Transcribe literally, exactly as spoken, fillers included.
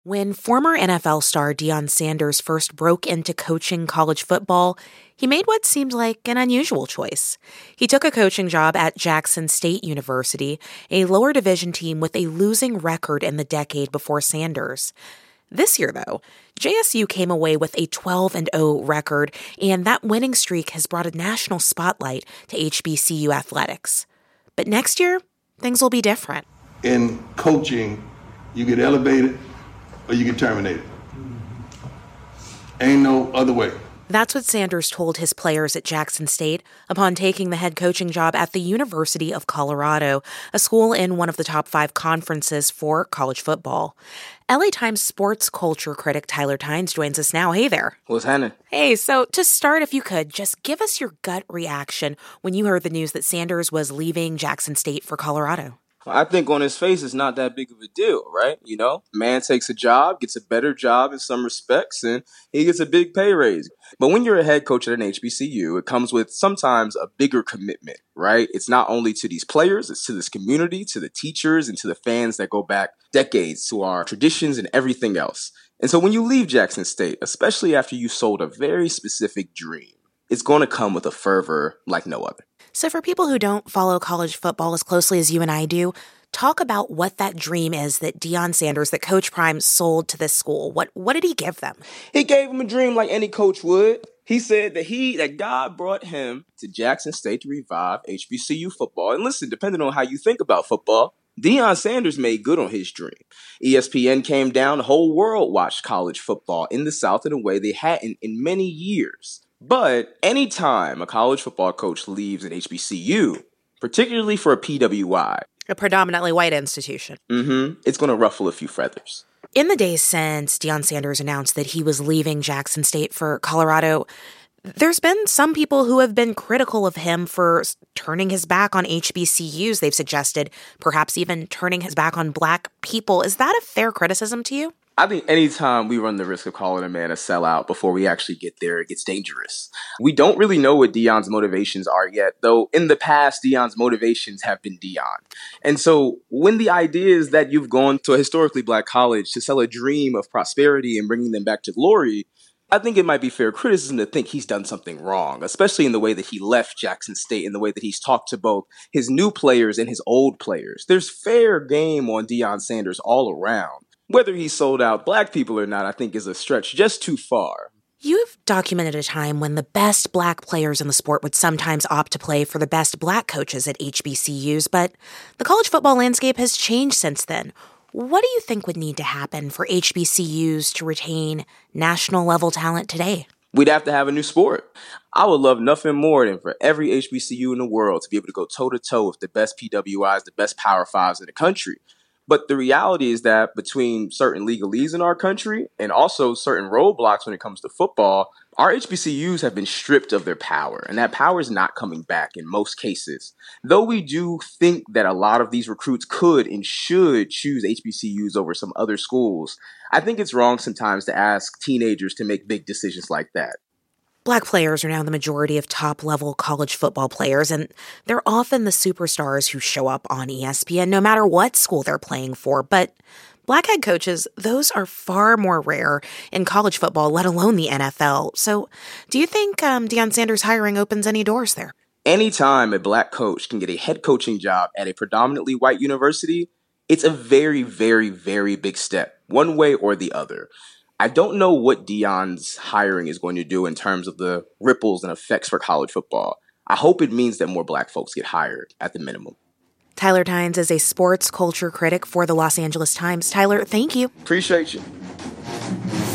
When former N F L star Deion Sanders first broke into coaching college football, he made what seemed like an unusual choice. He took a coaching job at Jackson State University, a lower division team with a losing record in the decade before Sanders. This year, though, J S U came away with a twelve and oh record, and that winning streak has brought a national spotlight to H B C U athletics. But next year, things will be different. In coaching, you get elevated or you get terminated. Ain't no other way. That's what Sanders told his players at Jackson State upon taking the head coaching job at the University of Colorado, a school in one of the top five conferences for college football. L A Times sports culture critic Tyler Tynes joins us now. Hey there. What's happening? Hey, so to start, if you could, just give us your gut reaction when you heard the news that Sanders was leaving Jackson State for Colorado. I think on his face, it's not that big of a deal, right? You know, man takes a job, gets a better job in some respects, and he gets a big pay raise. But when you're a head coach at an H B C U, it comes with sometimes a bigger commitment, right? It's not only to these players, it's to this community, to the teachers, and to the fans that go back decades, to our traditions and everything else. And so when you leave Jackson State, especially after you sold a very specific dream, it's going to come with a fervor like no other. So for people who don't follow college football as closely as you and I do, talk about what that dream is that Deion Sanders, that Coach Prime sold to this school. What what did he give them? He gave them a dream like any coach would. He said that he that God brought him to Jackson State to revive H B C U football. And listen, depending on how you think about football, Deion Sanders made good on his dream. E S P N came down, the whole world watched college football in the South in a way they hadn't in many years. But anytime a college football coach leaves an H B C U, particularly for a P W I, a predominantly white institution, mm-hmm, it's going to ruffle a few feathers. In the days since Deion Sanders announced that he was leaving Jackson State for Colorado, there's been some people who have been critical of him for turning his back on H B C Us. They've suggested perhaps even turning his back on black people. Is that a fair criticism to you? I think anytime we run the risk of calling a man a sellout before we actually get there, it gets dangerous. We don't really know what Deion's motivations are yet, though in the past, Deion's motivations have been Deion. And so when the idea is that you've gone to a historically black college to sell a dream of prosperity and bringing them back to glory, I think it might be fair criticism to think he's done something wrong, especially in the way that he left Jackson State, in the way that he's talked to both his new players and his old players. There's fair game on Deion Sanders all around. Whether he sold out black people or not, I think is a stretch just too far. You've documented a time when the best black players in the sport would sometimes opt to play for the best black coaches at H B C Us, but the college football landscape has changed since then. What do you think would need to happen for H B C Us to retain national-level talent today? We'd have to have a new sport. I would love nothing more than for every H B C U in the world to be able to go toe-to-toe with the best P W Is, the best Power Fives in the country. But the reality is that between certain legalese in our country and also certain roadblocks when it comes to football, our H B C Us have been stripped of their power, and that power is not coming back in most cases. Though we do think that a lot of these recruits could and should choose H B C Us over some other schools, I think it's wrong sometimes to ask teenagers to make big decisions like that. Black players are now the majority of top-level college football players, and they're often the superstars who show up on E S P N no matter what school they're playing for. But black head coaches, those are far more rare in college football, let alone the N F L. So do you think um, Deion Sanders' hiring opens any doors there? Anytime a black coach can get a head coaching job at a predominantly white university, it's a very, very, very big step, one way or the other. I don't know what Deion's hiring is going to do in terms of the ripples and effects for college football. I hope it means that more black folks get hired at the minimum. Tyler Tynes is a sports culture critic for the Los Angeles Times. Tyler, thank you. Appreciate you.